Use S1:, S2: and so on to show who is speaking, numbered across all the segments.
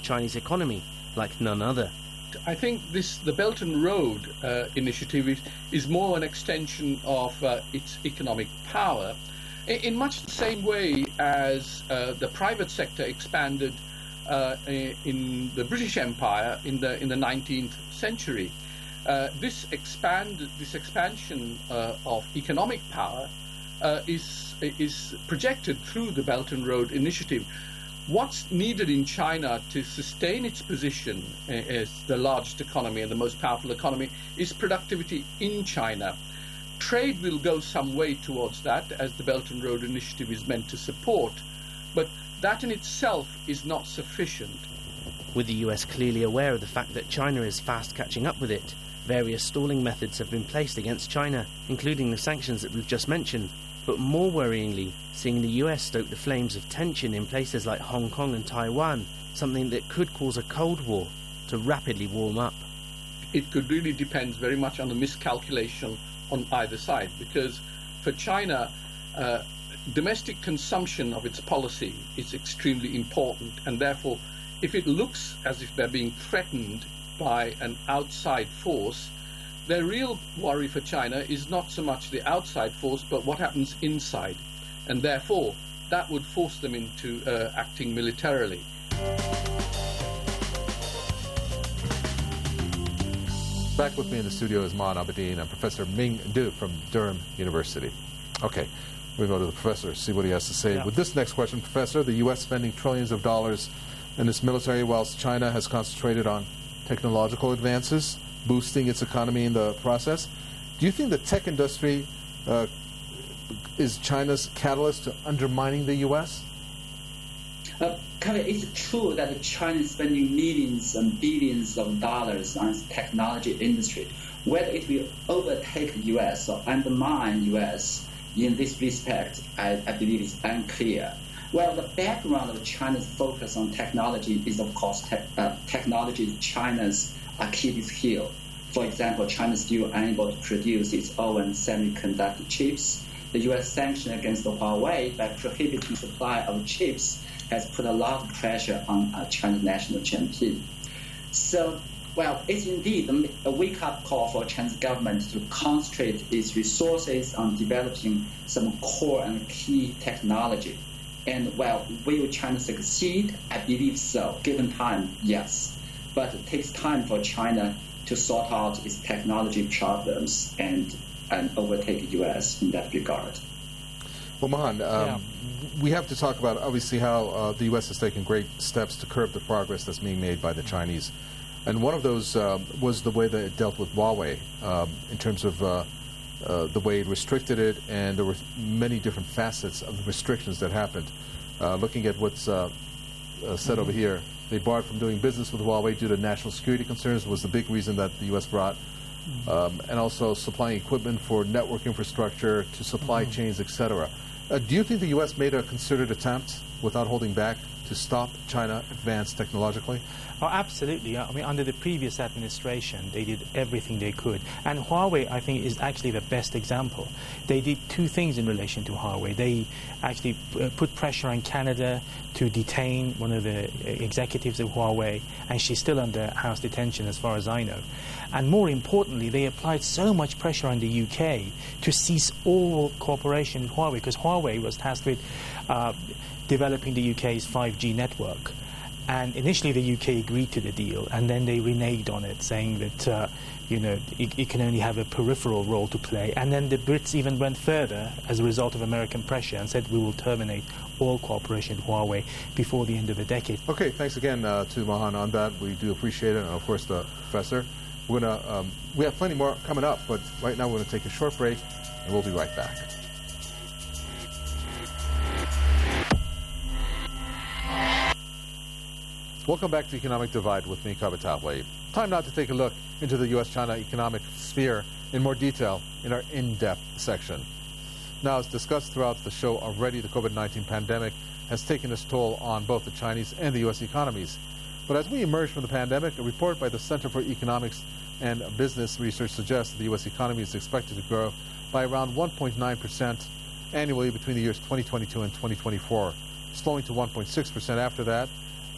S1: Chinese economy like none other.
S2: I think the Belt and Road initiative is more an extension of its economic power, in much the same way as the private sector expanded in the British Empire in the 19th century. This expansion of economic power is projected through the Belt and Road initiative. What's needed in China to sustain its position as the largest economy and the most powerful economy is productivity in China. Trade will go some way towards that, as the Belt and Road initiative is meant to support, but that in itself is not sufficient.
S1: With the US clearly aware of the fact that China is fast catching up with it, various stalling methods have been placed against China, including the sanctions that we've just mentioned. But more worryingly, seeing the US stoke the flames of tension in places like Hong Kong and Taiwan, something that could cause a Cold War to rapidly warm up.
S2: It could really depend very much on the miscalculation on either side, because for China, domestic consumption of its policy is extremely important, and therefore, if it looks as if they're being threatened by an outside force, their real worry for China is not so much the outside force, but what happens inside. And therefore, that would force them into acting militarily.
S3: Back with me in the studio is Mahan Abedin and Professor Ming Du from Durham University. Okay, we go to the professor, see what he has to say.
S4: Yeah.
S3: With this next question, Professor, the U.S. spending trillions of dollars in its military, whilst China has concentrated on technological advances, boosting its economy in the process. Do you think the tech industry is China's catalyst to undermining the U.S.?
S5: Kevin, it's true that China is spending millions and billions of dollars on its technology industry. Whether it will overtake the U.S. or undermine U.S. in this respect, I believe is unclear. Well, the background of China's focus on technology is, of course, technology is China's Achilles heel. For example, China is still unable to produce its own semiconductor chips. The U.S. sanction against Huawei by prohibiting supply of chips has put a lot of pressure on China's national champion. So, well, it's indeed a wake-up call for China's government to concentrate its resources on developing some core and key technology. And, well, will China succeed? I believe so. Given time, yes. But it takes time for China to sort out its technology problems and overtake the U.S. in that regard.
S3: Well, Mahan, we have to talk about, obviously, how the U.S. has taken great steps to curb the progress that's being made by the Chinese. And one of those was the way that it dealt with Huawei in terms of the way it restricted it, and there were many different facets of the restrictions that happened. Looking at what's said over here, they barred from doing business with Huawei due to national security concerns was the big reason that the U.S. brought, and also supplying equipment for network infrastructure to supply chains, etc. Do you think the U.S. made a concerted attempt, without holding back, to stop China advance technologically?
S4: Oh, absolutely. I mean, under the previous administration, they did everything they could. And Huawei, I think, is actually the best example. They did two things in relation to Huawei. They actually put pressure on Canada to detain one of the executives of Huawei, and she's still under house detention as far as I know. And more importantly, they applied so much pressure on the UK to cease all cooperation with Huawei, because Huawei was tasked with developing the UK's 5G network. And initially the UK agreed to the deal, and then they reneged on it, saying that it can only have a peripheral role to play. And then the Brits even went further as a result of American pressure and said we will terminate all cooperation with Huawei before the end of the decade.
S3: Okay, thanks again to Mahan on that. We do appreciate it, and of course the professor. We have plenty more coming up, but right now we're going to take a short break, and we'll be right back. Welcome back to Economic Divide with me, Kabataway. Time now to take a look into the U.S.-China economic sphere in more detail in our in-depth section. Now, as discussed throughout the show already, the COVID-19 pandemic has taken its toll on both the Chinese and the U.S. economies. But as we emerge from the pandemic, a report by the Center for Economics and Business Research suggests that the U.S. economy is expected to grow by around 1.9% annually between the years 2022 and 2024, slowing to 1.6% after that.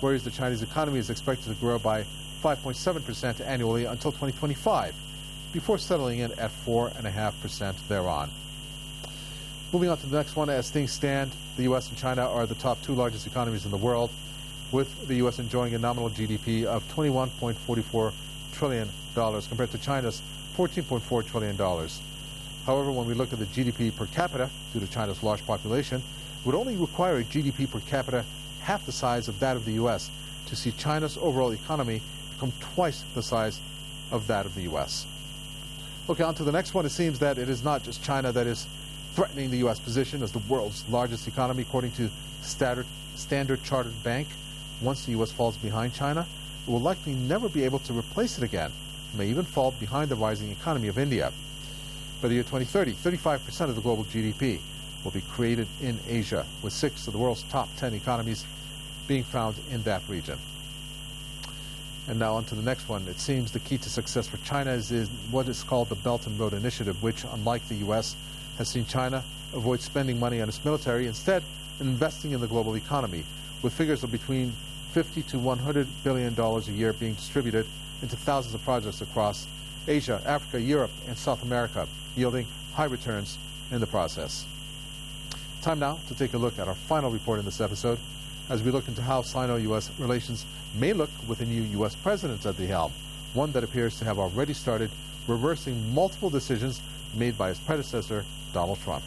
S3: whereas the Chinese economy is expected to grow by 5.7% annually until 2025, before settling in at 4.5% thereon. Moving on to the next one, as things stand, the U.S. and China are the top two largest economies in the world, with the U.S. enjoying a nominal GDP of $21.44 trillion compared to China's $14.4 trillion. However, when we look at the GDP per capita, due to China's large population, it would only require a GDP per capita half the size of that of the U.S. to see China's overall economy become twice the size of that of the U.S. Okay, on to the next one. It seems that it is not just China that is threatening the U.S. position as the world's largest economy, according to Standard Chartered Bank. Once the U.S. falls behind China, it will likely never be able to replace it again. It may even fall behind the rising economy of India. By the year 2030, 35% of the global GDP will be created in Asia, with 6 of the world's top 10 economies being found in that region. And now on to the next one. It seems the key to success for China is in what is called the Belt and Road Initiative, which, unlike the U.S., has seen China avoid spending money on its military, instead investing in the global economy, with figures of between $50 to $100 billion a year being distributed into thousands of projects across Asia, Africa, Europe, and South America, yielding high returns in the process. Time now to take a look at our final report in this episode, as we look into how Sino-U.S. relations may look with a new U.S. president at the helm, one that appears to have already started reversing multiple decisions made by his predecessor, Donald Trump.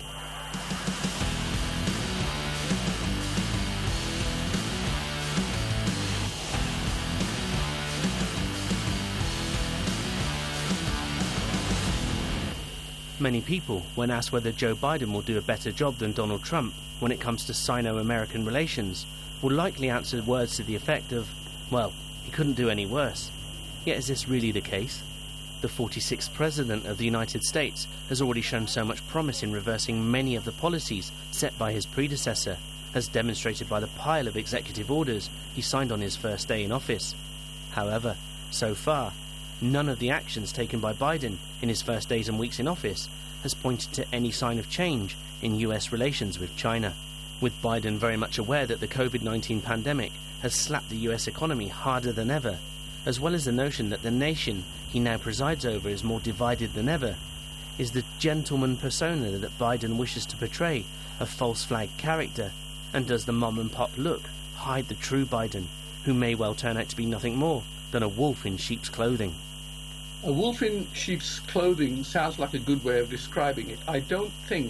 S1: Many people, when asked whether Joe Biden will do a better job than Donald Trump when it comes to Sino-American relations, will likely answer words to the effect of, well, he couldn't do any worse. Yet is this really the case? The 46th President of the United States has already shown so much promise in reversing many of the policies set by his predecessor, as demonstrated by the pile of executive orders he signed on his first day in office. However, so far, none of the actions taken by Biden in his first days and weeks in office has pointed to any sign of change in US relations with China, with Biden very much aware that the COVID-19 pandemic has slapped the US economy harder than ever, as well as the notion that the nation he now presides over is more divided than ever. Is the gentleman persona that Biden wishes to portray a false flag character? And does the mom and pop look hide the true Biden, who may well turn out to be nothing more than a wolf in sheep's clothing?
S2: A wolf in sheep's clothing sounds like a good way of describing it. I don't think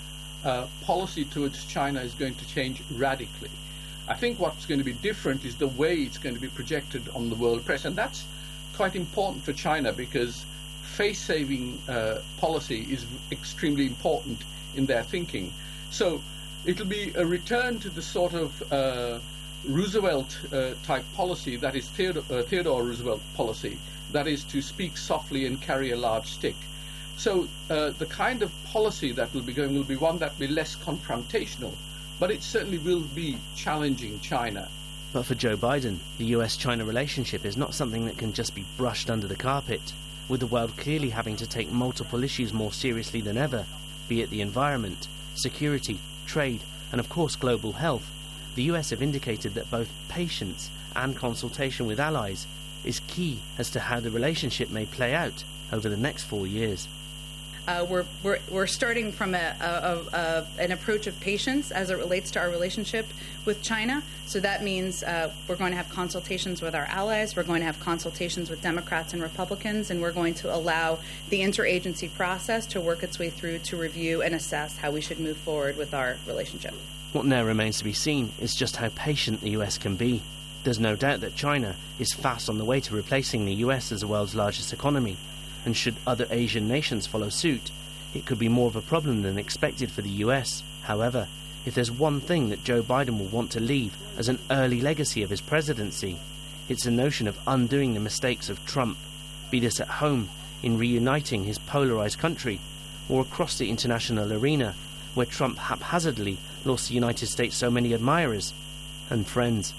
S2: policy towards China is going to change radically. I think what's going to be different is the way it's going to be projected on the world press, and that's quite important for China because face-saving policy is extremely important in their thinking. So it'll be a return to the sort of Roosevelt-type policy, that is Theodore Roosevelt policy, that is to speak softly and carry a large stick. So the kind of policy that will be going will be one that will be less confrontational, but it certainly will be challenging China.
S1: But for Joe Biden, the US-China relationship is not something that can just be brushed under the carpet, with the world clearly having to take multiple issues more seriously than ever, be it the environment, security, trade, and of course global health. The US have indicated that both patience and consultation with allies is key as to how the relationship may play out over the next 4 years.
S6: We're starting from an approach of patience as it relates to our relationship with China. So that means we're going to have consultations with our allies, we're going to have consultations with Democrats and Republicans, and we're going to allow the interagency process to work its way through to review and assess how we should move forward with our relationship.
S1: What now remains to be seen is just how patient the US can be. There's no doubt that China is fast on the way to replacing the US as the world's largest economy, and should other Asian nations follow suit, it could be more of a problem than expected for the US. However, if there's one thing that Joe Biden will want to leave as an early legacy of his presidency, it's the notion of undoing the mistakes of Trump, be this at home in reuniting his polarized country, or across the international arena, where Trump haphazardly lost the United States so many admirers and friends.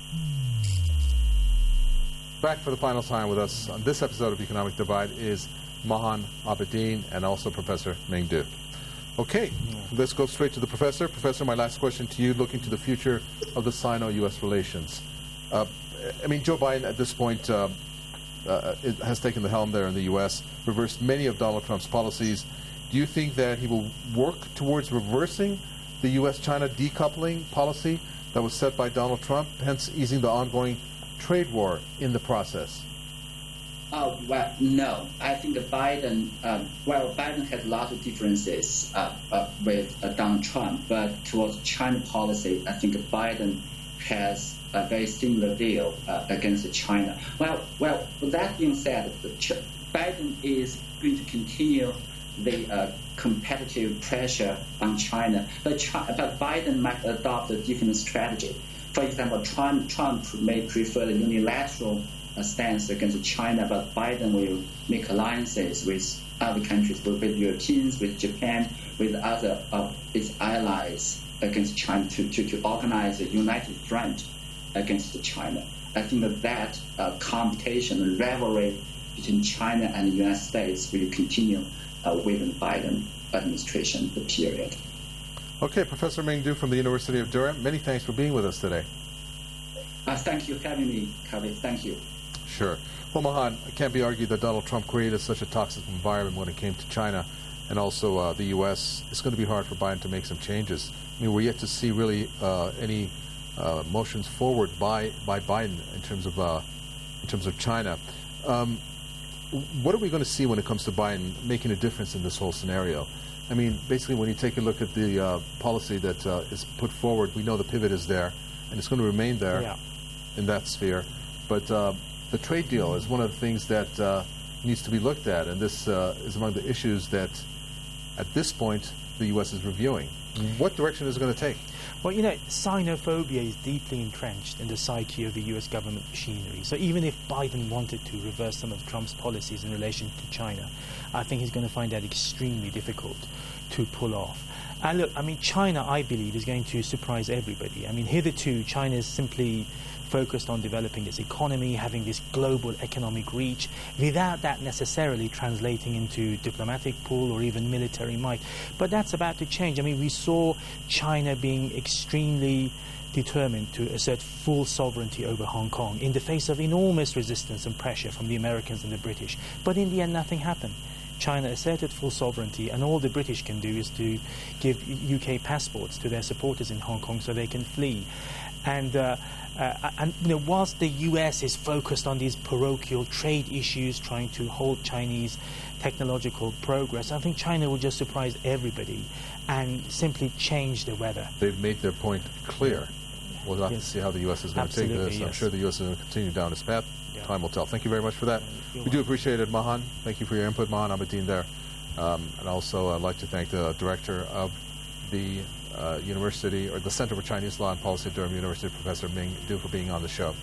S3: Back for the final time with us on this episode of Economic Divide is Mahan Abedin, and also Professor Ming Du. Okay, let's go straight to the professor. Professor, my last question to you, looking to the future of the Sino-U.S. relations. Joe Biden at this point has taken the helm there in the U.S., reversed many of Donald Trump's policies. Do you think that he will work towards reversing the U.S.-China decoupling policy that was set by Donald Trump, hence easing the ongoing trade war in the process?
S5: Well, no. I think Biden, Biden has a lot of differences with Donald Trump, but towards China policy, I think Biden has a very similar view against China. Well, with that being said, Biden is going to continue the competitive pressure on China, but Biden might adopt a different strategy. For example, Trump may prefer the unilateral stance against China, but Biden will make alliances with other countries, with Europeans, with Japan, with other of its allies against China to organize a united front against China. I think that competition, rivalry between China and the United States will continue within the Biden administration, the period.
S3: Okay, Professor Ming Du from the University of Durham, many thanks for being with us today.
S5: Thank you for having me, Kaveh. Thank you.
S3: Sure. Well, Mahan, it can't be argued that Donald Trump created such a toxic environment when it came to China and also the U.S. It's going to be hard for Biden to make some changes. We're yet to see really any motions forward by Biden in terms of China. What are we going to see when it comes to Biden making a difference in this whole scenario? Basically, when you take a look at the policy that is put forward, we know the pivot is there, and it's going to remain there in that sphere. But the trade deal is one of the things that needs to be looked at, and this is among the issues that, at this point, the U.S. is reviewing. What direction is it going to take?
S4: Well, Sinophobia is deeply entrenched in the psyche of the U.S. government machinery. So even if Biden wanted to reverse some of Trump's policies in relation to China, I think he's going to find that extremely difficult to pull off. And look, China, I believe, is going to surprise everybody. Hitherto, China is simply focused on developing its economy, having this global economic reach, without that necessarily translating into diplomatic pull or even military might. But that's about to change. We saw China being extremely determined to assert full sovereignty over Hong Kong in the face of enormous resistance and pressure from the Americans and the British. But in the end, nothing happened. China asserted full sovereignty, and all the British can do is to give UK passports to their supporters in Hong Kong so they can flee. And whilst the US is focused on these parochial trade issues, trying to halt Chinese technological progress, I think China will just surprise everybody and simply change the weather.
S3: They've made their point clear. We'll have to see how the U.S. is going to take this. I'm sure the U.S. is going to continue down this path. Time will tell. Thank you very much for that. We do appreciate it, Mahan. Thank you for your input, Mahan Abedin there. And also I'd like to thank the director of the University, or the Center for Chinese Law and Policy at Durham University, Professor Ming Du, for being on the show.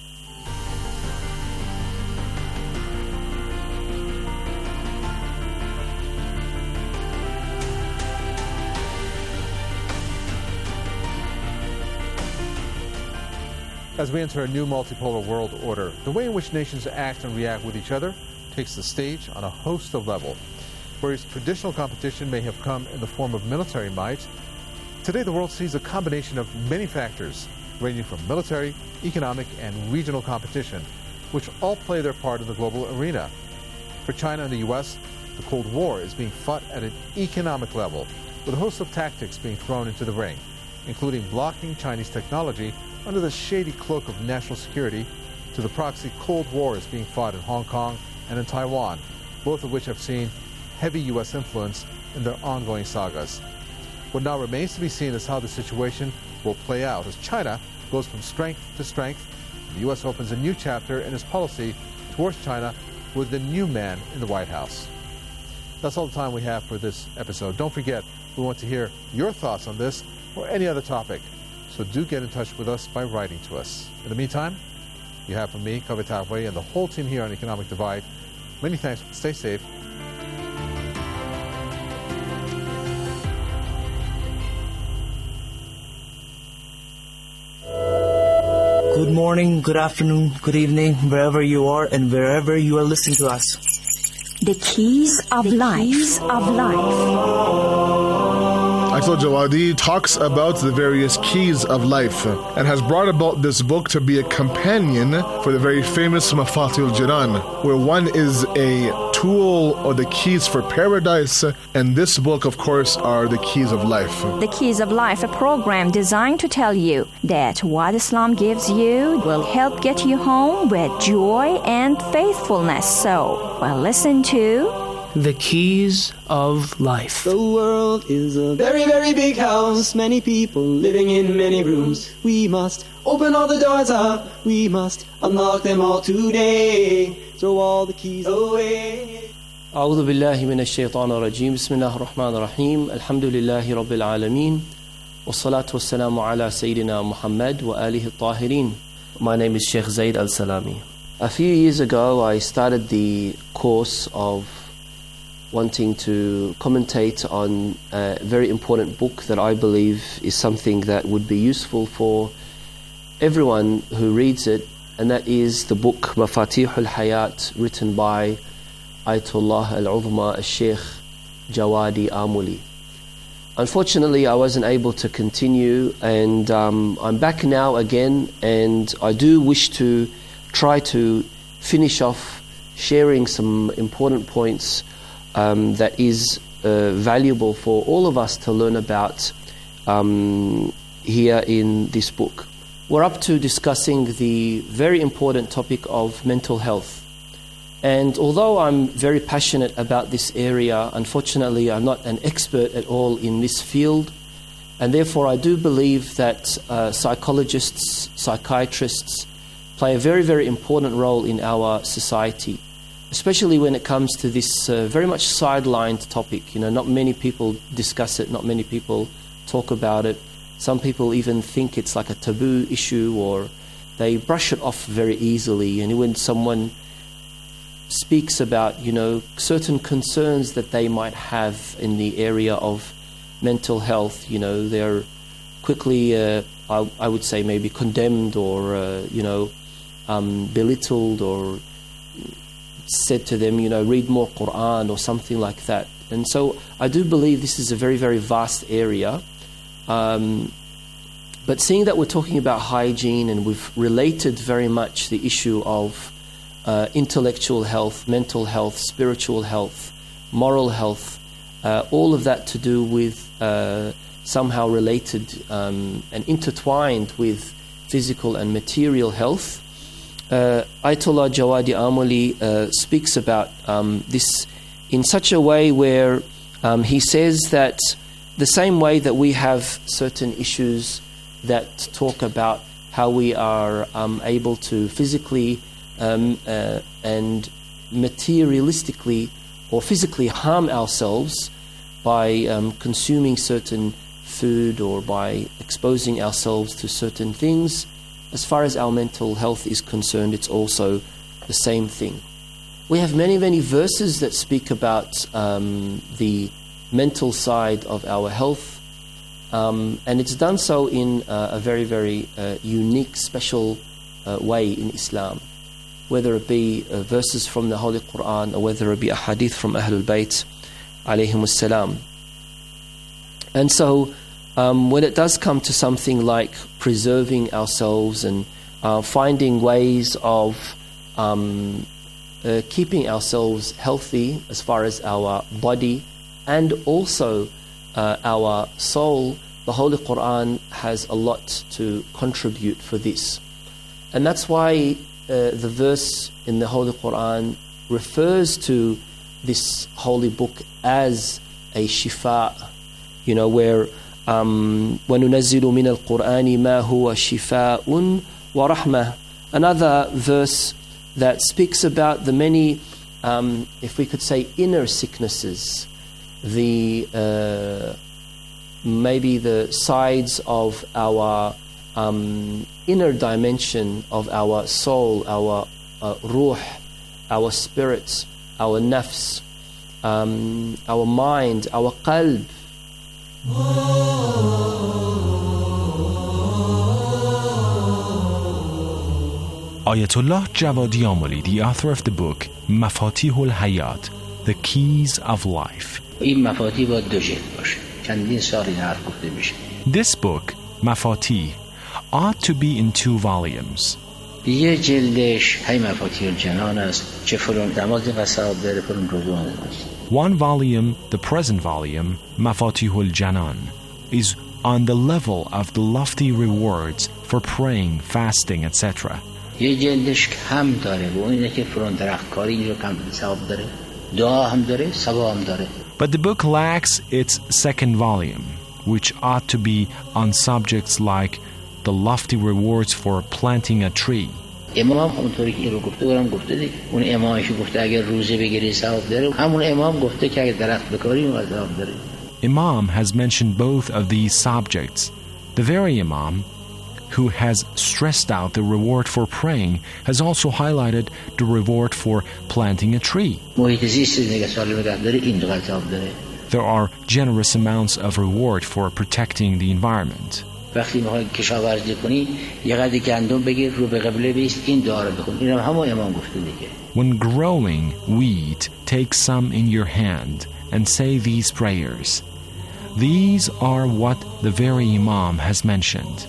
S3: As we enter a new multipolar world order, the way in which nations act and react with each other takes the stage on a host of levels. Whereas traditional competition may have come in the form of military might, today the world sees a combination of many factors, ranging from military, economic, and regional competition, which all play their part in the global arena. For China and the U.S., the Cold War is being fought at an economic level, with a host of tactics being thrown into the ring, including blocking Chinese technology under the shady cloak of national security, to the proxy Cold Wars being fought in Hong Kong and in Taiwan, both of which have seen heavy U.S. influence in their ongoing sagas. What now remains to be seen is how the situation will play out as China goes from strength to strength. The U.S. opens a new chapter in its policy towards China with the new man in the White House. That's all the time we have for this episode. Don't forget, we want to hear your thoughts on this or any other topic. So do get in touch with us by writing to us. In the meantime, you have from me, Kaveh Tagway, and the whole team here on Economic Divide. Many thanks. Stay safe.
S7: Good morning, good afternoon, good evening, wherever you are and wherever you are listening to us.
S8: The Keys of Life.
S9: Ayatollah Jawadi talks about the various keys of life and has brought about this book to be a companion for the very famous Mafatih al-Jinan, where one is a tool or the keys for paradise, and this book, of course, are the keys of life.
S8: The Keys of Life, a program designed to tell you that what Islam gives you will help get you home with joy and faithfulness. So, well, listen to
S1: The Keys of Life.
S7: The world is a very, very big house. Many people living in many rooms. We must open all the doors up. We must unlock them all today. Throw all the keys away.
S10: أعوذ بالله من الشيطان الرجيم. بسم الله الرحمن الرحيم. الحمد لله رب العالمين. والصلاة والسلام على سيدنا محمد وآله الطاهرين. My name is Sheikh Zaid Al-Salami. A few years ago, I started the course of wanting to commentate on a very important book that I believe is something that would be useful for everyone who reads it, and that is the book Mafatih al-Hayat, written by Ayatollah al-Uzma al-Sheikh Jawadi Amuli. Unfortunately, I wasn't able to continue, and I'm back now again, and I do wish to try to finish off sharing some important points that is valuable for all of us to learn about here in this book. We're up to discussing the very important topic of mental health. And although I'm very passionate about this area, unfortunately I'm not an expert at all in this field. And therefore I do believe that psychologists, psychiatrists play a very, very important role in our society, especially when it comes to this very much sidelined topic. You know, not many people discuss it, not many people talk about it. Some people even think it's like a taboo issue, or they brush it off very easily. And when someone speaks about, you know, certain concerns that they might have in the area of mental health, you know, they're quickly, I would say, maybe condemned or, belittled, or said to them, you know, read more Quran or something like that. And so I do believe this is a very, very vast area. But seeing that we're talking about hygiene, and we've related very much the issue of intellectual health, mental health, spiritual health, moral health, all of that to do with somehow related and intertwined with physical and material health. Ayatollah Jawadi Amuli speaks about this in such a way where he says that the same way that we have certain issues that talk about how we are able to physically and materialistically or physically harm ourselves by consuming certain food or by exposing ourselves to certain things, as far as our mental health is concerned, it's also the same thing. We have many, many verses that speak about the mental side of our health, and it's done so in a very, very unique, special way in Islam, whether it be verses from the Holy Quran or whether it be a hadith from Ahlul Bayt alayhimus salam. And so when it does come to something like preserving ourselves and finding ways of keeping ourselves healthy as far as our body and also our soul, the Holy Quran has a lot to contribute for this. And that's why the verse in the Holy Quran refers to this holy book as a shifa, you know, where وَنُنَزِّلُ مِنَ الْقُرْآنِ مَا هُوَ شِفَاءٌ وَرَحْمَةٌ. Another verse that speaks about the many, if we could say, inner sicknesses, the maybe the sides of our inner dimension of our soul, our ruh, our spirits, our nafs, our mind, our qalb.
S11: Ayatollah Jawadi Amuli, the author of the book Mafatih al-Hayat, the keys of life. This book, Mafatih, ought to be in 2 volumes. One volume, the present volume, Mafatihul Janan, is on the level of the lofty rewards for praying, fasting, etc. But the book lacks its second volume, which ought to be on subjects like the lofty rewards for planting a tree. Imam has mentioned both of these subjects. The very Imam who has stressed out the reward for praying has also highlighted the reward for planting a tree. There are generous amounts of reward for protecting the environment. When growing wheat, take some in your hand and say these prayers. These are what the very Imam has mentioned.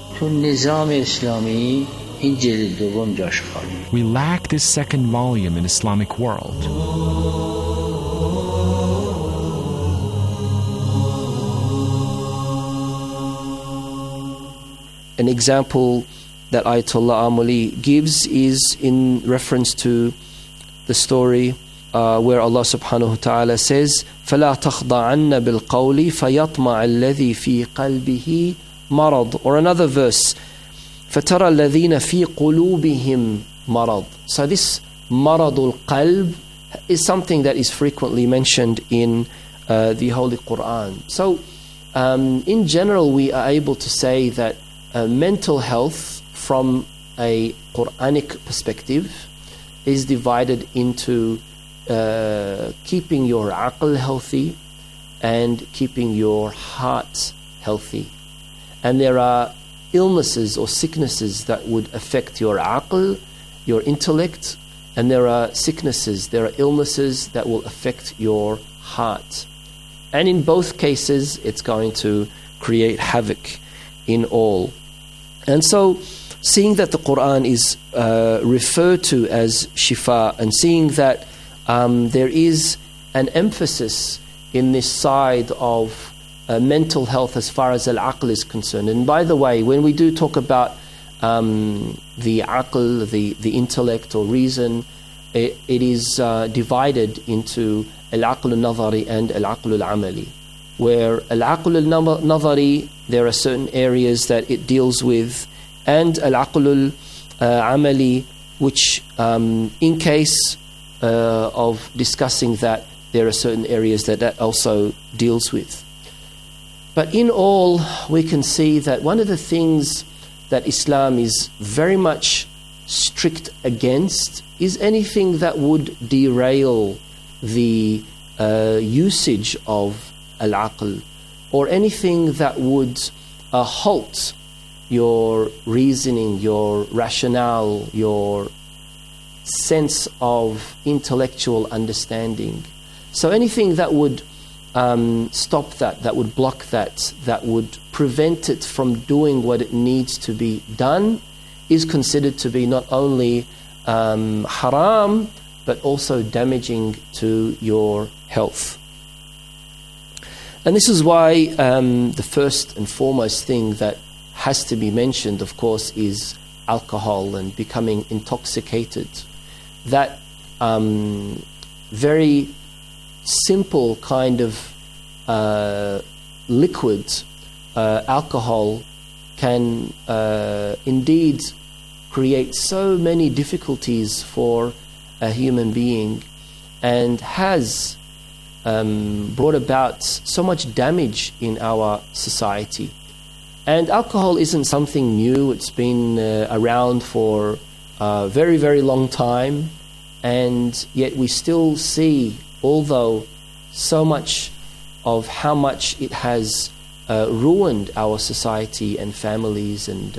S11: We lack this second volume in Islamic world.
S10: An example that Ayatollah Amuli gives is in reference to the story where Allah subhanahu wa ta'ala says, فَلَا تَخْضَعَنَّ بِالْقَوْلِ فَيَطْمَعَ الَّذِي فِي قَلْبِهِ مَرَضٌ. Or another verse, فَتَرَى الَّذِينَ فِي قُلُوبِهِمْ مَرَضٌ. So this maradul qalb is something that is frequently mentioned in the Holy Quran. So in general, we are able to say that mental health from a Quranic perspective is divided into keeping your aql healthy and keeping your heart healthy. And there are illnesses or sicknesses that would affect your aql, your intellect, and there are illnesses that will affect your heart. And in both cases, it's going to create havoc in all. And so, seeing that the Quran is referred to as shifa, and seeing that there is an emphasis in this side of mental health as far as al-aql is concerned. And by the way, when we do talk about the aql, the intellect or reason, it is divided into al-aql al-nadhari and al-aql al-amali. Where al-aql al-nadhari, there are certain areas that it deals with, and al-aql al-amali, which in case of discussing that, there are certain areas that also deals with. But in all, we can see that one of the things that Islam is very much strict against is anything that would derail the usage of al-aql, or anything that would halt your reasoning, your rationale, your sense of intellectual understanding. So anything that would stop that would block that would prevent it from doing what it needs to be done, is considered to be not only haram, but also damaging to your health. And this is why the first and foremost thing that has to be mentioned, of course, is alcohol and becoming intoxicated. That very simple kind of liquid, alcohol, can indeed create so many difficulties for a human being, and has brought about so much damage in our society. And alcohol isn't something new. It's been around for a very, very long time, and yet we still see, although so much of how much it has ruined our society and families, and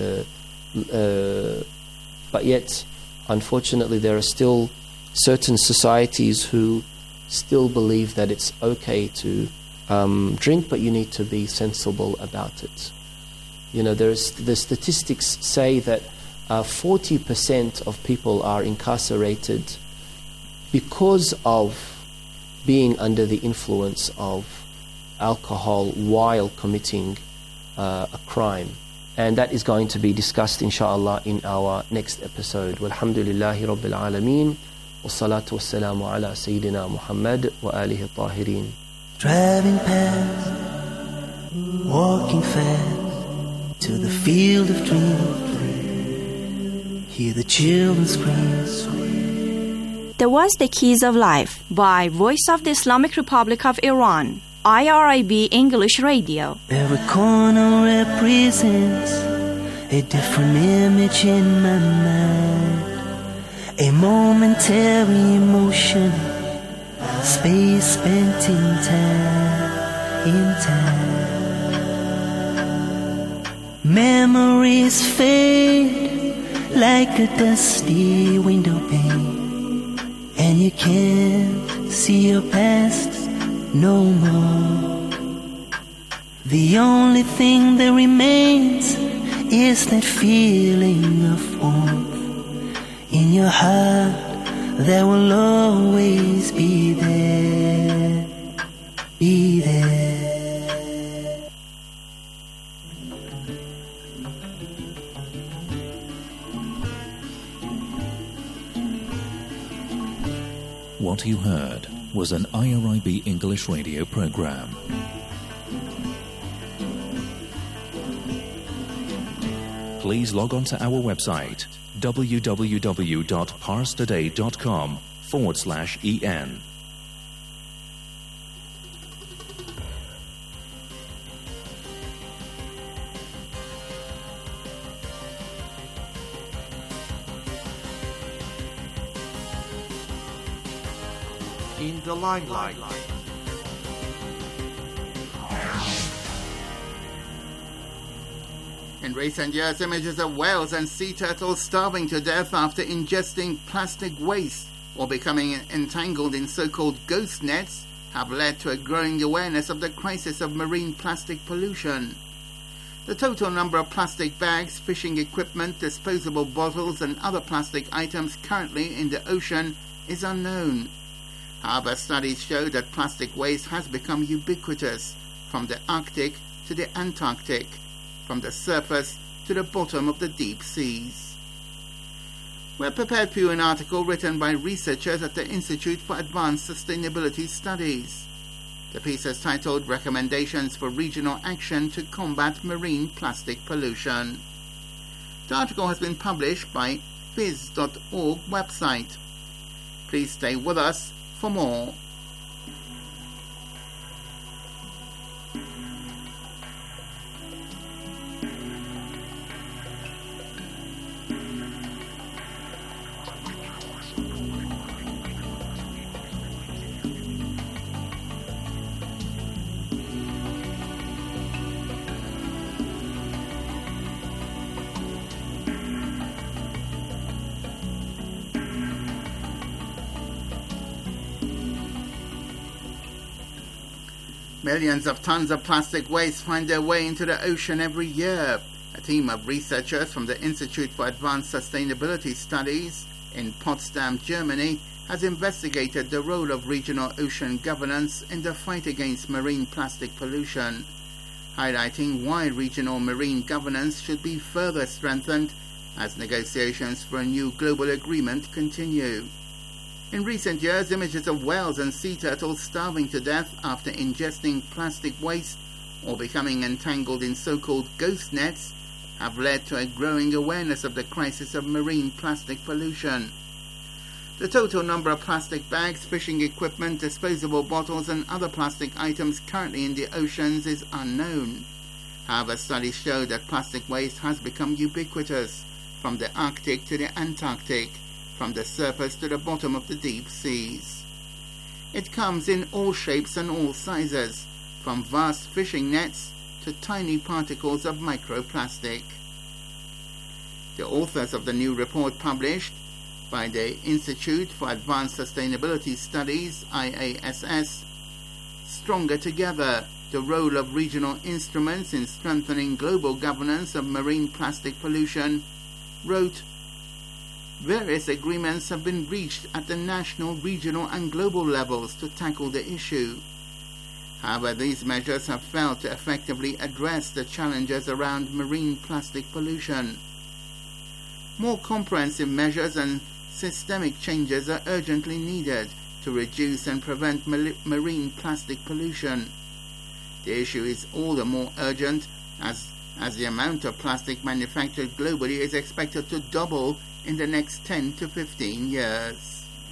S10: but yet, unfortunately, there are still certain societies who still believe that it's okay to drink, but you need to be sensible about it. You know, the statistics say that 40% of people are incarcerated because of being under the influence of alcohol while committing a crime. And that is going to be discussed, inshallah, in our next episode. Walhamdulillahi Rabbil Alameen. Wassalatu wassalamu ala Sayyidina Muhammad wa alihi tahirin.
S12: Driving past, walking fast to the field of dreams. Hear the children scream.
S8: That was The Keys of Life by Voice of the Islamic Republic of Iran, IRIB English Radio.
S12: Every corner represents a different image in my mind. A momentary emotion, space spent in time. Memories fade like a dusty window pane, and you can't see your past no more. The only thing that remains is that feeling of warmth in your heart that will always be there, be there.
S13: What you heard was an IRIB English radio program. Please log on to our website www.parstoday.com/en.
S14: In the limelight. In recent years, images of whales and sea turtles starving to death after ingesting plastic waste or becoming entangled in so-called ghost nets have led to a growing awareness of the crisis of marine plastic pollution. The total number of plastic bags, fishing equipment, disposable bottles and other plastic items currently in the ocean is unknown. However, studies show that plastic waste has become ubiquitous, from the Arctic to the Antarctic, from the surface to the bottom of the deep seas. We're prepared for you an article written by researchers at the Institute for Advanced Sustainability Studies. The piece is titled Recommendations for Regional Action to Combat Marine Plastic Pollution. The article has been published by phys.org website. Please stay with us for more. Millions of tons of plastic waste find their way into the ocean every year. A team of researchers from the Institute for Advanced Sustainability Studies in Potsdam, Germany, has investigated the role of regional ocean governance in the fight against marine plastic pollution, highlighting why regional marine governance should be further strengthened as negotiations for a new global agreement continue. In recent years, images of whales and sea turtles starving to death after ingesting plastic waste or becoming entangled in so-called ghost nets have led to a growing awareness of the crisis of marine plastic pollution. The total number of plastic bags, fishing equipment, disposable bottles and other plastic items currently in the oceans is unknown. However, studies show that plastic waste has become ubiquitous, from the Arctic to the Antarctic, from the surface to the bottom of the deep seas. It comes in all shapes and all sizes, from vast fishing nets to tiny particles of microplastic. The authors of the new report published by the Institute for Advanced Sustainability Studies, IASS, Stronger Together, the role of regional instruments in strengthening global governance of marine plastic pollution, wrote, various agreements have been reached at the national, regional and global levels to tackle the issue. However, these measures have failed to effectively address the challenges around marine plastic pollution. More comprehensive measures and systemic changes are urgently needed to reduce and prevent marine plastic pollution. The issue is all the more urgent as the amount of plastic manufactured globally is expected to double in the next 10 to 15 years.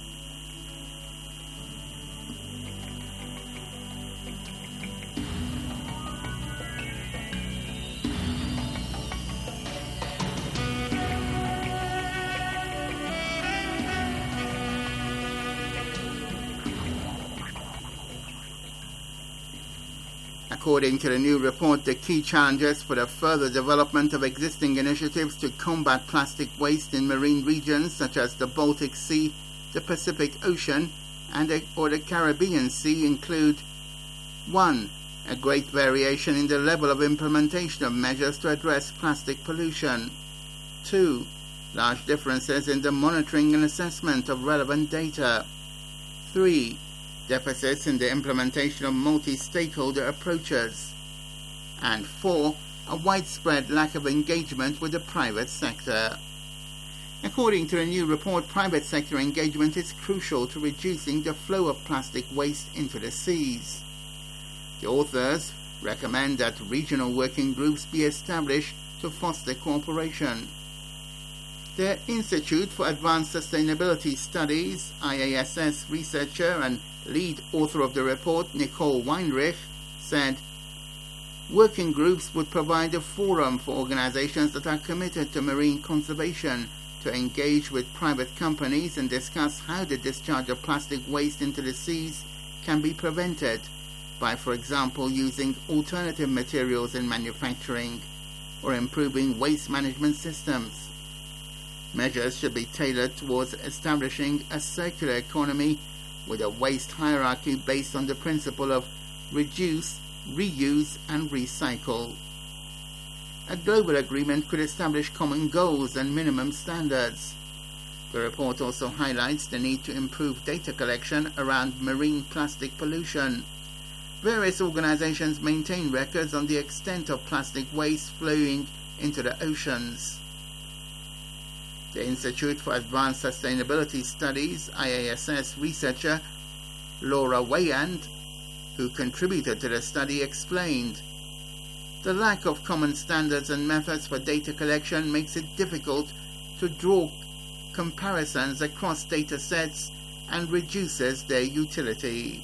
S14: According to the new report, the key challenges for the further development of existing initiatives to combat plastic waste in marine regions such as the Baltic Sea, the Pacific Ocean, or the Caribbean Sea include 1. A great variation in the level of implementation of measures to address plastic pollution. 2. Large differences in the monitoring and assessment of relevant data. 3. Deficits in the implementation of multi-stakeholder approaches. And 4. A widespread lack of engagement with the private sector. According to the new report, private sector engagement is crucial to reducing the flow of plastic waste into the seas. The authors recommend that regional working groups be established to foster cooperation. The Institute for Advanced Sustainability Studies, IASS researcher and lead author of the report, Nicole Weinrich, said, working groups would provide a forum for organizations that are committed to marine conservation to engage with private companies and discuss how the discharge of plastic waste into the seas can be prevented by, for example, using alternative materials in manufacturing or improving waste management systems. Measures should be tailored towards establishing a circular economy with a waste hierarchy based on the principle of reduce, reuse and recycle. A global agreement could establish common goals and minimum standards. The report also highlights the need to improve data collection around marine plastic pollution. Various organizations maintain records on the extent of plastic waste flowing into the oceans. The Institute for Advanced Sustainability Studies, IASS researcher Laura Wayand, who contributed to the study, explained, the lack of common standards and methods for data collection makes it difficult to draw comparisons across data sets and reduces their utility.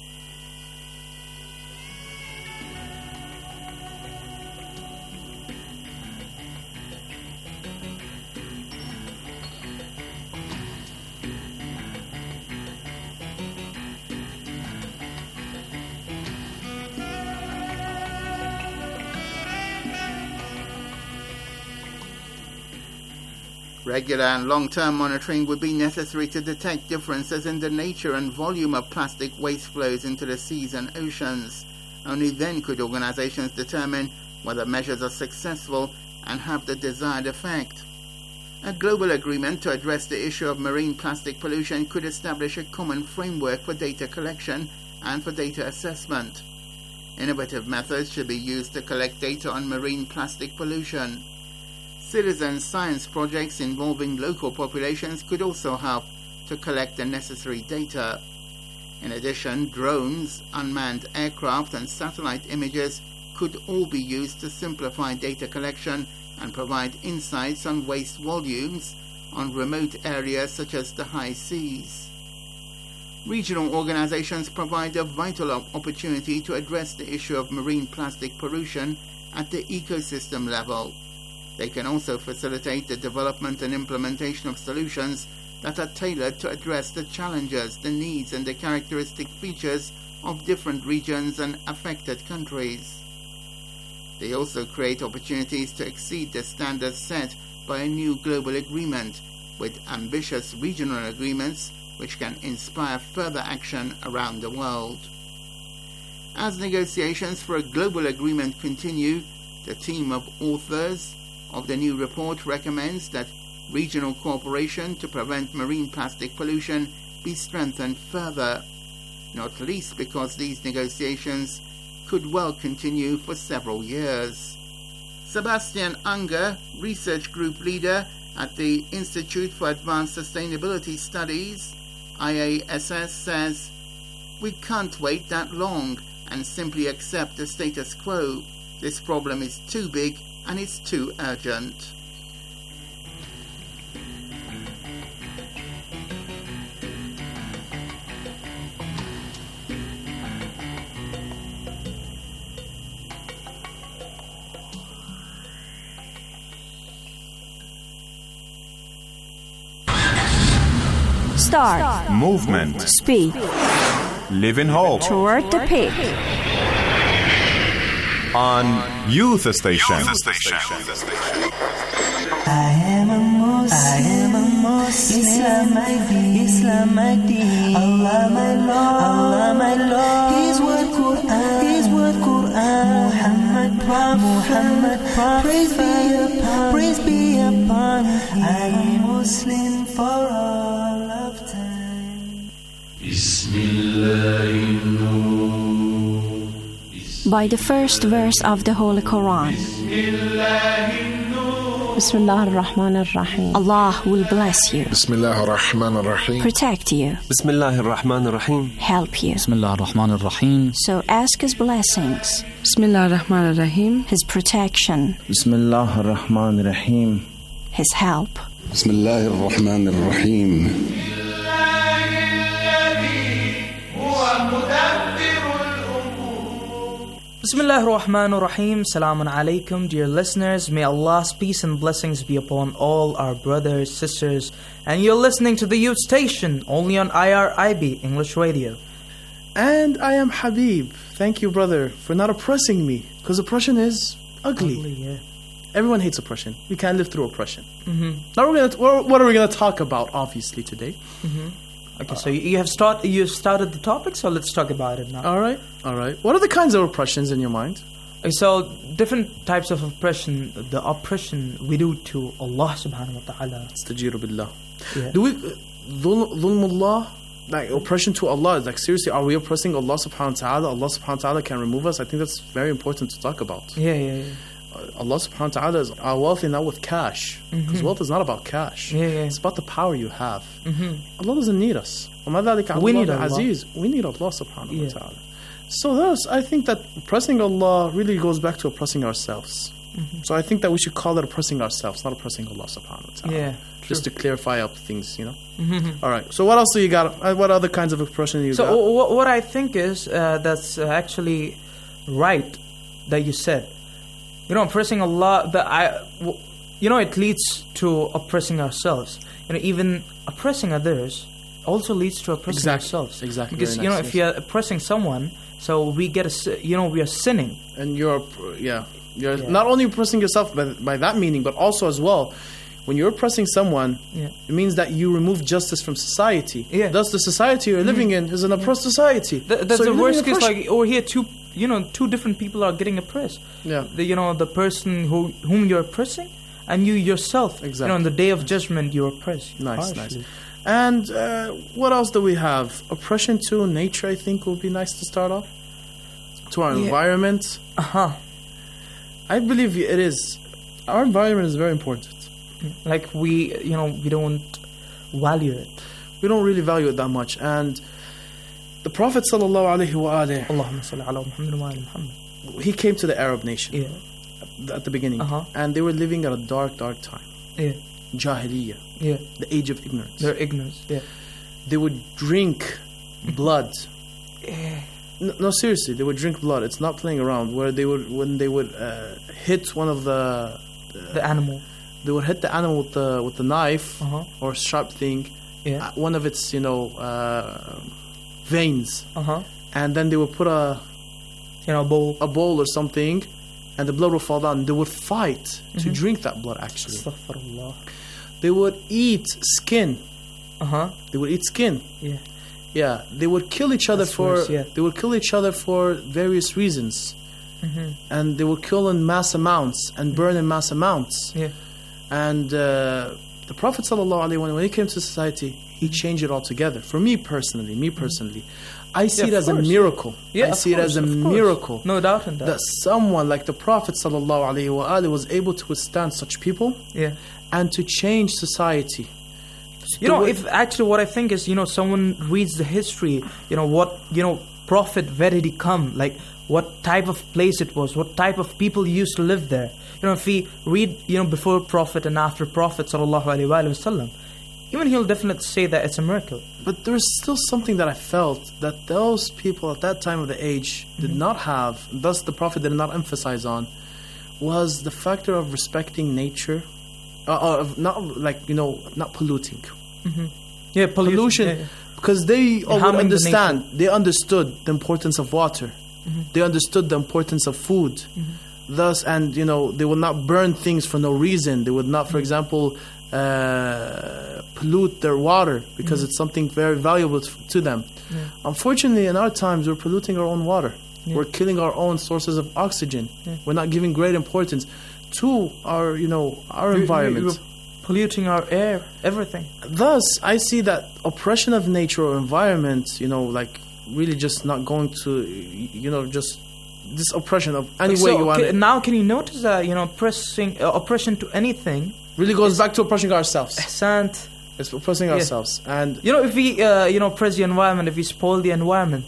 S14: Regular and long-term monitoring would be necessary to detect differences in the nature and volume of plastic waste flows into the seas and oceans. Only then could organizations determine whether measures are successful and have the desired effect. A global agreement to address the issue of marine plastic pollution could establish a common framework for data collection and for data assessment. Innovative methods should be used to collect data on marine plastic pollution. Citizen science projects involving local populations could also help to collect the necessary data. In addition, drones, unmanned aircraft and satellite images could all be used to simplify data collection and provide insights on waste volumes on remote areas such as the high seas. Regional organizations provide a vital opportunity to address the issue of marine plastic pollution at the ecosystem level. They can also facilitate the development and implementation of solutions that are tailored to address the challenges, the needs, and the characteristic features of different regions and affected countries. They also create opportunities to exceed the standards set by a new global agreement with ambitious regional agreements which can inspire further action around the world. As negotiations for a global agreement continue, the team of authors of the new report recommends that regional cooperation to prevent marine plastic pollution be strengthened further, not least because these negotiations could well continue for several years. Sebastian Unger, research group leader at the Institute for Advanced Sustainability Studies, IASS, says, "We can't wait that long and simply accept the status quo. This problem is too big and it's too urgent."
S8: Start.
S15: Movement.
S8: Speak.
S15: Live in hope.
S8: Toward the peak.
S15: On Youth Station.
S12: I am a Muslim. Islam my deen. Allah my Lord. His word Quran. Muhammad Prophet. Praise be upon him. I am Muslim for all of time.
S8: By the first verse of the Holy Quran. Bismillah ar-Rahman ar-Rahim. Allah will bless you.
S9: Bismillah ar-Rahman ar-Rahim.
S8: Protect you.
S16: Bismillah ar-Rahman ar-Rahim.
S8: Help you.
S16: Bismillah ar-Rahman ar-Rahim.
S8: So ask His blessings.
S17: Bismillah ar-Rahman ar-Rahim.
S8: His protection.
S18: Bismillah ar-Rahman ar-Rahim.
S8: His help.
S19: Bismillah ar-Rahman ar-Rahim.
S20: Bismillah ar-Rahman ar-Rahim. Salamun alaikum, dear listeners. May Allah's peace and blessings be upon all our brothers, sisters. And you're listening to the Youth Station, only on IRIB, English Radio.
S21: And I am Habib. Thank you, brother, for not oppressing me. Because oppression is ugly.
S20: Yeah.
S21: Everyone hates oppression. We can't live through oppression.
S20: Mm-hmm.
S21: Now what are we going to talk about, obviously, today?
S20: Mm-hmm. Okay, so you started the topic, so let's talk about it now.
S21: All right. What are the kinds of oppressions in your mind?
S20: So, different types of oppression. The oppression we do to Allah subhanahu wa ta'ala.
S21: Astajiru billah.
S20: Yeah.
S21: Do we, dhulmullah, like oppression to Allah, like seriously, are we oppressing Allah subhanahu wa ta'ala? Allah subhanahu wa ta'ala can remove us? I think that's very important to talk about.
S20: Yeah.
S21: Allah subhanahu wa ta'ala is our wealthy not with cash. Because wealth is not about cash.
S20: Yeah.
S21: It's about the power you have. Allah doesn't need us.
S20: We need Allah.
S21: We need Allah subhanahu wa ta'ala. So thus, I think that oppressing Allah really goes back to oppressing ourselves. So I think that we should call it oppressing ourselves, not oppressing Allah subhanahu wa ta'ala.
S20: Yeah,
S21: just to clarify up things, you know. All right. So what else do you got? What other kinds of oppression you got?
S20: So what I think is that's actually right that you said. You know, oppressing Allah, but it leads to oppressing ourselves. You know, even oppressing others also leads to oppressing ourselves.
S21: Exactly.
S20: Because if you're oppressing someone, so we get we are sinning.
S21: And you're not only oppressing yourself by that meaning, but also as well, when you're oppressing someone, it means that you remove justice from society.
S20: Yeah.
S21: Thus, the society you're living in is an oppressed society.
S20: That's the worst case. Like over here, two different people are getting oppressed.
S21: Yeah.
S20: The person whom you're oppressing, and you yourself.
S21: Exactly.
S20: On the day of judgment, you're oppressed.
S21: Nice. And what else do we have? Oppression to nature, I think, would be nice to start off. To our environment. I believe it is. Our environment is very important.
S20: Like we don't value it.
S21: We don't really value it that much. And the Prophet sallallahu alaihi wasallam, he came to the Arab nation at the beginning, and they were living at a dark time.
S20: Yeah.
S21: Jahiliyyah.
S20: Yeah.
S21: The age of ignorance.
S20: Their ignorance. Yeah.
S21: They would drink blood. No, seriously, they would drink blood. It's not playing around. When they would hit one of the
S20: animal.
S21: They would hit the animal with the knife or sharp thing.
S20: Yeah.
S21: One of its veins. And then they would put a bowl or something, and the blood would fall down. They would fight to drink that blood. Actually,
S20: Astaghfirullah.
S21: They would eat skin. They would eat skin.
S20: Yeah.
S21: Yeah. They would kill each other They would kill each other for various reasons. And they would kill in mass amounts and burn in mass amounts.
S20: Yeah.
S21: And the Prophet ﷺ, when he came to society, he changed it altogether. For me personally, I see it as a miracle.
S20: Yeah,
S21: I see it as a miracle.
S20: No doubt in that.
S21: That someone like the Prophet ﷺ was able to withstand such people and to change society.
S20: If actually what I think is, someone reads the history, what, Prophet, where did he come? Like, what type of place it was, what type of people used to live there. If we read, before Prophet and after Prophet sallallahu alaihi wasallam, even he'll definitely say that it's a miracle.
S21: But there's still something that I felt that those people at that time of the age did not have, thus the Prophet did not emphasize on, was the factor of respecting nature, of not polluting.
S20: Yeah,
S21: pollution, because they understand. They understood the importance of water. They understood the importance of food. Thus, and they would not burn things for no reason. They would not, for example, pollute their water because it's something very valuable to them. Unfortunately, in our times, we're polluting our own water. We're killing our own sources of oxygen. We're not giving great importance to our, our environment.
S20: We're polluting our air, everything.
S21: Thus, I see that oppression of nature or environment, really just not going to, just this oppression of any way you want it.
S20: Now, can you notice that, oppression to anything
S21: really goes back to oppressing ourselves.
S20: Ihsan.
S21: It's oppressing ourselves. And
S20: if we, oppress the environment, if we spoil the environment,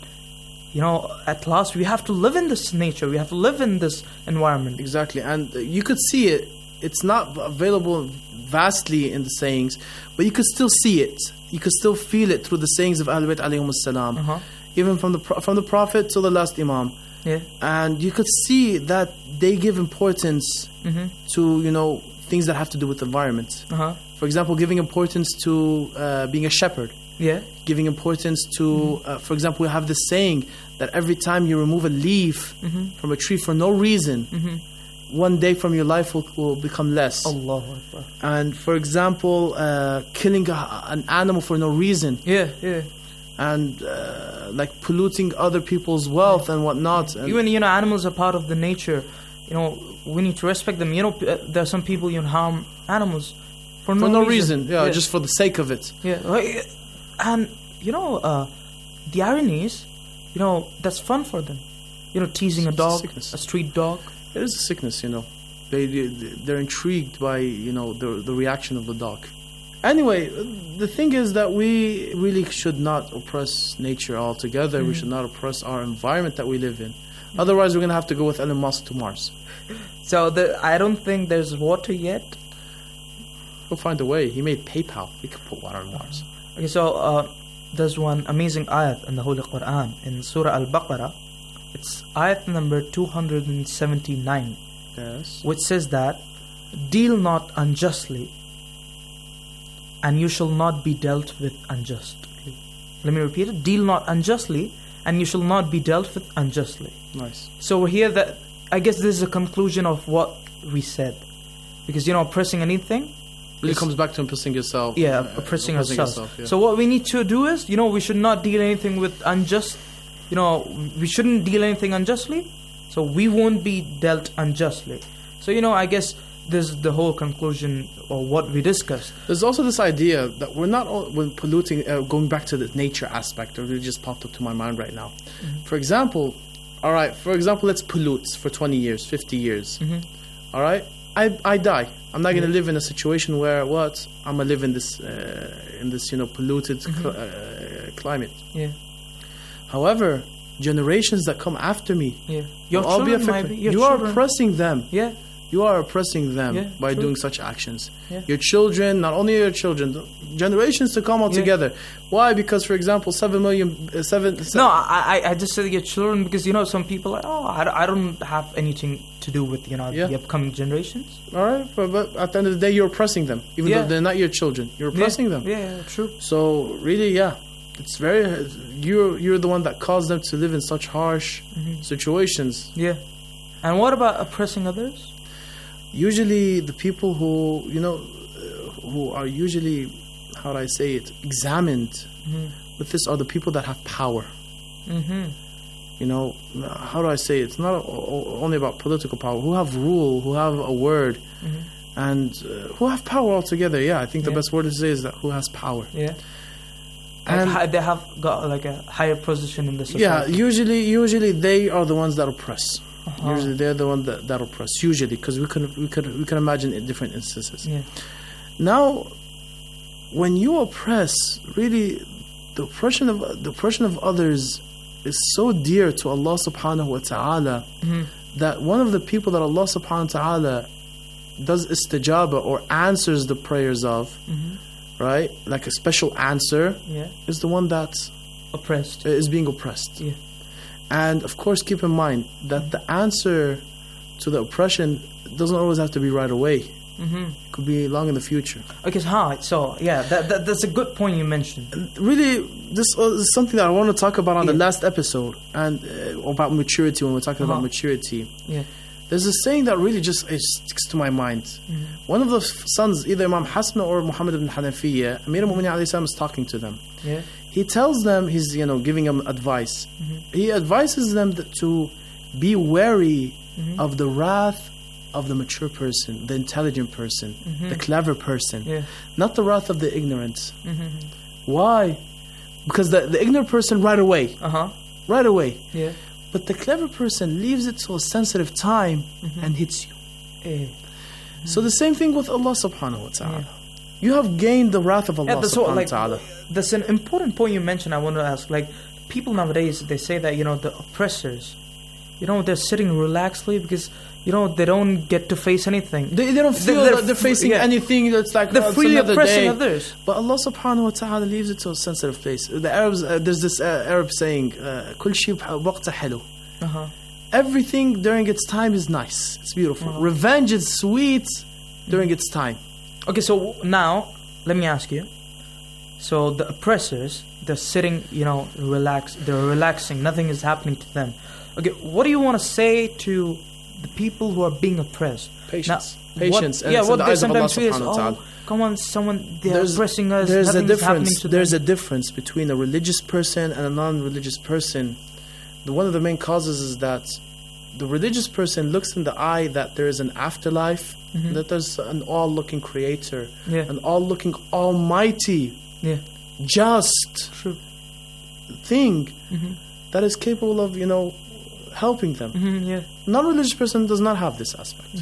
S20: at last we have to live in this nature. We have to live in this environment.
S21: Exactly. And you could see it. It's not available vastly in the sayings, but you could still see it. You could still feel it through the sayings of Ahlul Bayt alayhimus salam. Even from the Prophet to the last Imam.
S20: Yeah.
S21: And you could see that they give importance to, things that have to do with the environment. For example, giving importance to being a shepherd.
S20: Yeah.
S21: Giving importance to, for example, we have this saying that every time you remove a leaf from a tree for no reason, one day from your life will become less.
S20: Allahu Akbar.
S21: And for example, killing an animal for no reason.
S20: Yeah.
S21: And like polluting other people's wealth and whatnot. And
S20: even animals are part of the nature. We need to respect them. There are some people harm animals for no
S21: reason. Yeah, just for the sake of it.
S20: Yeah, and the irony is, that's fun for them. Teasing a dog, a street dog.
S21: It is a sickness. They're intrigued by the reaction of the dog. Anyway, the thing is that we really should not oppress nature altogether. We should not oppress our environment that we live in. Otherwise, we're going to have to go with Elon Musk to Mars.
S20: So I don't think there's water yet.
S21: We'll find a way. He made PayPal. We could put water on Mars.
S20: Okay, so there's one amazing ayat in the Holy Quran in Surah Al-Baqarah. It's ayat number 279.
S21: Yes.
S20: Which says that, deal not unjustly, and you shall not be dealt with unjustly. Let me repeat it. Deal not unjustly, and you shall not be dealt with unjustly.
S21: Nice.
S20: So here, that I guess this is a conclusion of what we said. Because, oppressing anything
S21: really comes back to oppressing yourself.
S20: Yeah, oppressing ourselves. So what we need to do is, we should not deal anything with unjust. We shouldn't deal anything unjustly, so we won't be dealt unjustly. So, I guess this is the whole conclusion or what we discussed.
S21: There's also this idea that we're not when polluting, going back to the nature aspect, or it just popped up to my mind right now. For example, let's pollute for 20 years, 50 years. All right? I die. I'm not going to live in a situation where I'm going to live in this polluted climate.
S20: Yeah.
S21: However, generations that come after me,
S20: your
S21: all be
S20: children
S21: affected.
S20: Your
S21: you
S20: children.
S21: Are oppressing them.
S20: Yeah.
S21: You are oppressing them by doing such actions. Your children, not only your children, the generations to come altogether. Why? Because, for example, 7 million...
S20: No, I just said your children because, some people are I don't have anything to do with, the upcoming generations.
S21: All right, but at the end of the day, you're oppressing them. Even though they're not your children. You're oppressing them.
S20: Yeah, true.
S21: So, really, it's very... You're the one that caused them to live in such harsh situations.
S20: Yeah. And what about oppressing others?
S21: Usually the people who, who are usually, how do I say it, examined with this are the people that have power. You know, how do I say it? It's not only about political power. Who have rule, who have a word, and who have power altogether. Yeah, I think the best word to say is that who has power.
S20: Yeah. And they have got like a higher position in the society.
S21: Yeah, usually they are the ones that oppress. Usually they're the ones that oppress. Usually, because we can imagine in different instances.
S20: Yeah.
S21: Now, when you oppress, really, the oppression of others is so dear to Allah Subhanahu wa Taala that one of the people that Allah Subhanahu wa Taala does istijaba or answers the prayers of. Right, like a special answer, is the one that's
S20: oppressed,
S21: is being oppressed.
S20: Yeah.
S21: And of course, keep in mind that the answer to the oppression doesn't always have to be right away. It could be long in the future.
S20: Okay, so that's a good point you mentioned.
S21: Really, this is something that I want to talk about on the last episode, and about maturity. When we're talking about maturity, there's a saying that really just sticks to my mind. One of the sons, either Imam Hassan or Muhammad ibn Hanafiya, Amir al-Mu'minin alayhi salam, is talking to them. He tells them, he's giving them advice. He advises them to be wary of the wrath of the mature person, the intelligent person, the clever person, not the wrath of the ignorant. Why? Because the ignorant person right away. But the clever person leaves it to a sensitive time and hits you. So the same thing with Allah Subhanahu wa Ta'ala. You have gained the wrath of Allah Subhanahu wa Ta'ala.
S20: That's an important point you mentioned. I want to ask, like, people nowadays, they say that, the oppressors, they're sitting relaxedly because, they don't get to face anything.
S21: They don't feel that they're facing anything that's like
S20: they're freely oppressing others.
S21: But Allah Subhanahu wa Ta'ala leaves it to a sensitive place. The Arabs, there's this Arab saying, "Kul shay waqta halu." Everything during its time is nice. It's beautiful. Revenge is sweet during its time.
S20: Okay, so now let me ask you. So the oppressors, they're sitting, relaxed. They're relaxing. Nothing is happening to them. Okay, what do you want to say to the people who are being oppressed?
S21: Patience.
S20: Now,
S21: Patience. What
S20: they sometimes feel is, come on, they're oppressing us.
S21: There's
S20: nothing is happening to them.
S21: There's a difference between a religious person and a non-religious person. One of the main causes is that the religious person looks in the eye that there is an afterlife, that there's an all-looking creator, an all-looking almighty, just thing that is capable of, helping them. Non-religious person does not have this aspect.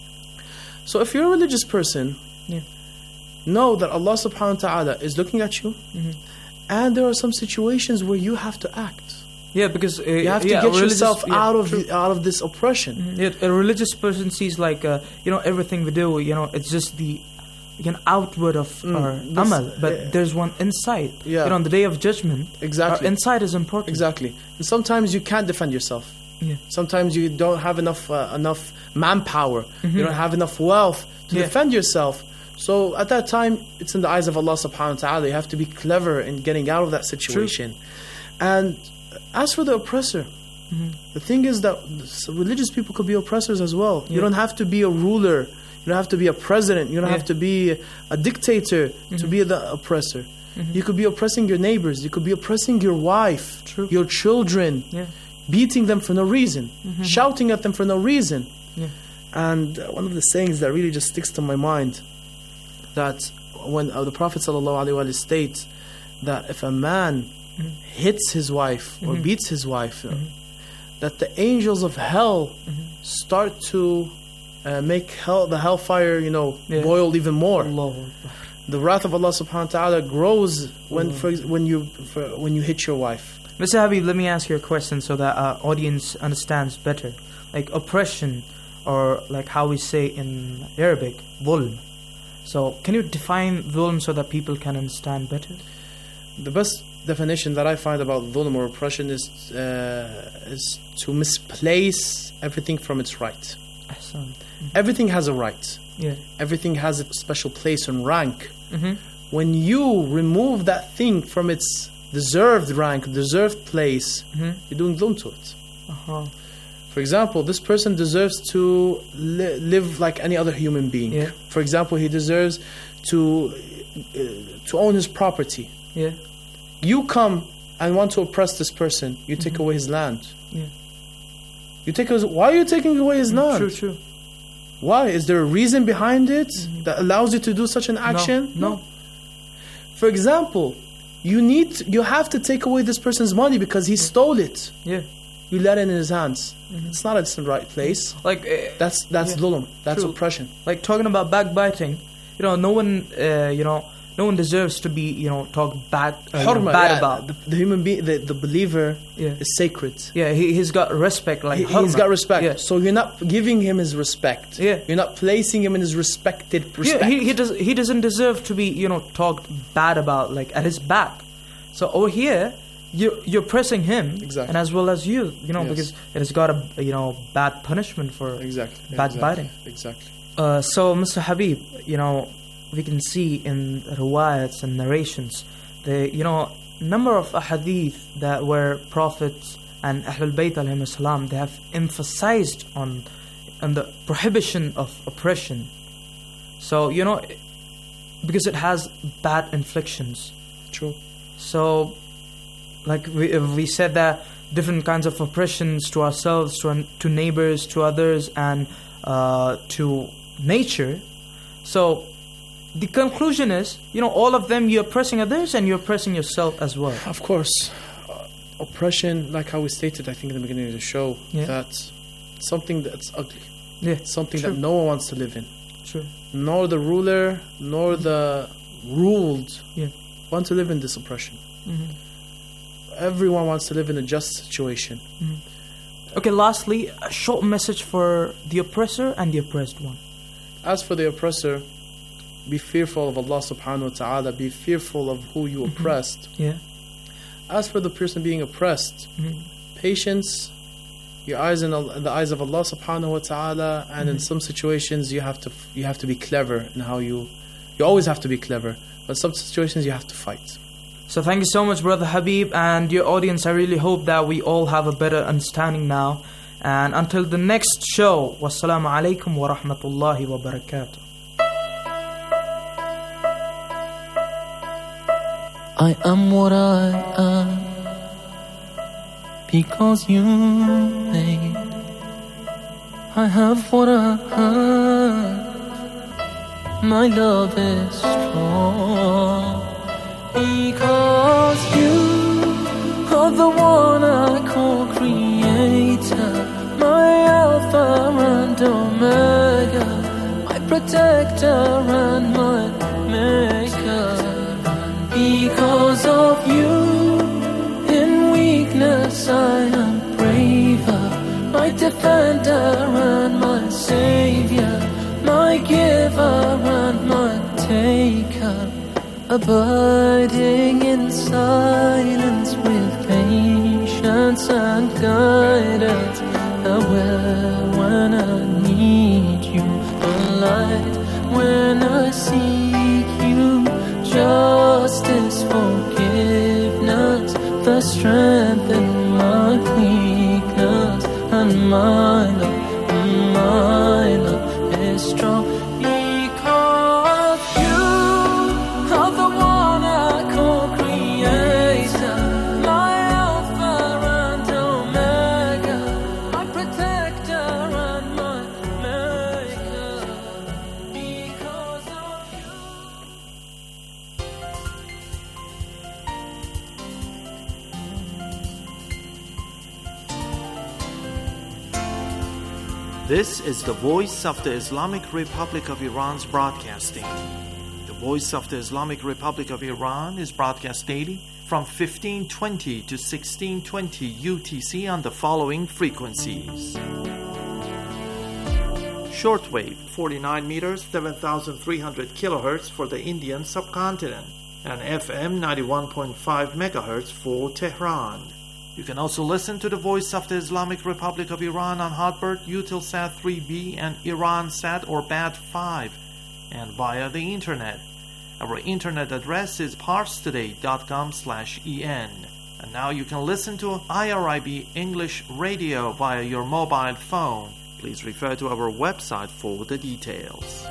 S21: So if you're a religious person, know that Allah Subhanahu wa Ta'ala is looking at you, and there are some situations where you have to act.
S20: Yeah, because
S21: you have to get yourself out of this oppression.
S20: A religious person sees like everything we do. It's just the outward of our amal, but there's one inside. On the day of judgment, our inside is important.
S21: Exactly. And sometimes you can't defend yourself. Sometimes you don't have enough manpower. You don't have enough wealth to defend yourself. So at that time, it's in the eyes of Allah Subhanahu wa Ta'ala. You have to be clever in getting out of that situation. And as for the oppressor, the thing is that religious people could be oppressors as well. You don't have to be a ruler. You don't have to be a president. You don't have to be a dictator to be the oppressor. You could be oppressing your neighbors. You could be oppressing your wife, your children, beating them for no reason, shouting at them for no reason. And one of the sayings that really just sticks to my mind, that when the Prophet ﷺ states that if a man hits his wife or beats his wife, that the angels of hell start to make the hellfire, boil even more. The wrath of Allah Subhanahu wa Ta'ala grows when you hit your wife.
S20: Mr. Habib, let me ask you a question so that our audience understands better. Like oppression, or like how we say in Arabic, dhulm. So can you define dhulm so that people can understand better?
S21: The best definition that I find about dhulm or oppression is to misplace everything from its right. Everything has a right. Everything has a special place and rank. When you remove that thing from its deserved rank, deserved place, you're doing dhulm to it. For example, this person deserves to live like any other human being.
S20: Yeah.
S21: For example, he deserves to own his property.
S20: Yeah.
S21: You come and want to oppress this person. You take away his land.
S20: Yeah.
S21: Why are you taking away his land?
S20: True.
S21: Why? Is there a reason behind it that allows you to do such an action?
S20: No.
S21: For example, you have to take away this person's money because he stole it.
S20: Yeah.
S21: You let it in his hands. It's not in the right place.
S20: Like
S21: that's dhulm. That's oppression.
S20: Like talking about backbiting, no one deserves to be talked bad about.
S21: The human being, the believer is sacred.
S20: Yeah, he's got respect. Like
S21: he's got respect.
S20: Yeah.
S21: So you're not giving him his respect.
S20: Yeah.
S21: You're not placing him in his respect.
S20: Yeah, he doesn't deserve to be talked bad about like at his back. So over here, you're pressing him,
S21: exactly,
S20: and as well as you,
S21: yes,
S20: because it has got a bad punishment for backbiting.
S21: Exactly.
S20: So Mr. Habib, we can see in riwayats and narrations the number of ahadith that where prophets and Ahlul Bayt alayhim salam, they have emphasized on the prohibition of oppression. So because it has bad inflictions.
S21: True.
S20: So like we said that different kinds of oppressions to ourselves, to neighbors, to others, and to nature. So the conclusion is, all of them, you're oppressing others and you're oppressing yourself as well.
S21: Of course. Oppression, like how we stated, I think in the beginning of the show, that's something that's ugly.
S20: Yeah.
S21: Something that no one wants to live in.
S20: True.
S21: Nor the ruler, nor the ruled want to live in this oppression.
S20: Mm-hmm.
S21: Everyone wants to live in a just situation.
S20: Mm-hmm. Okay, lastly, a short message for the oppressor and the oppressed one.
S21: As for the oppressor, be fearful of Allah subhanahu wa ta'ala, be fearful of who you oppressed.
S20: Yeah.
S21: As for the person being oppressed, patience, your eyes in the eyes of Allah subhanahu wa ta'ala, and in some situations you have to be clever in how you always have to be clever, but some situations you have to fight.
S20: So thank you so much, Brother Habib, and your audience. I really hope that we all have a better understanding now. And until the next show, wassalamu alaikum wa rahmatullahi wa barakatuh.
S2: I am what I am because you made. I have what I have. My love is strong because you are the one I call creator, my Alpha and Omega, my protector and my maker. Because of you, in weakness I am braver, my defender and my savior, my giver and my taker, abiding in silence with patience and guidance, aware when I need you, a light when I seek you, justice, forgiveness, the strength in my weakness, and my love is strong because you are the one I call creator, my Alpha and Omega, my protector and my maker, because of you.
S22: This is the Voice of the Islamic Republic of Iran's broadcasting. The Voice of the Islamic Republic of Iran is broadcast daily from 1520 to 1620 UTC on the following frequencies. Shortwave 49 meters, 7,300 kilohertz for the Indian subcontinent, and FM 91.5 megahertz for Tehran. You can also listen to the Voice of the Islamic Republic of Iran on Hotbird, Eutelsat 3B, and Iransat or BAT5, and via the internet. Our internet address is parstoday.com/en, And now you can listen to IRIB English Radio via your mobile phone. Please refer to our website for the details.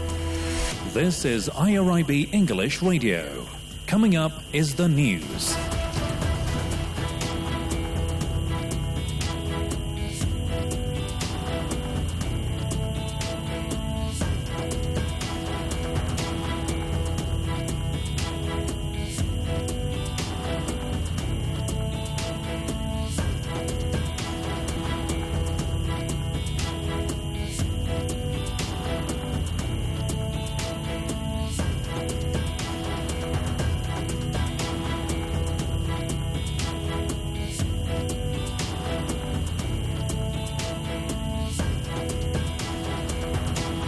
S13: This is IRIB English Radio. Coming up is the news.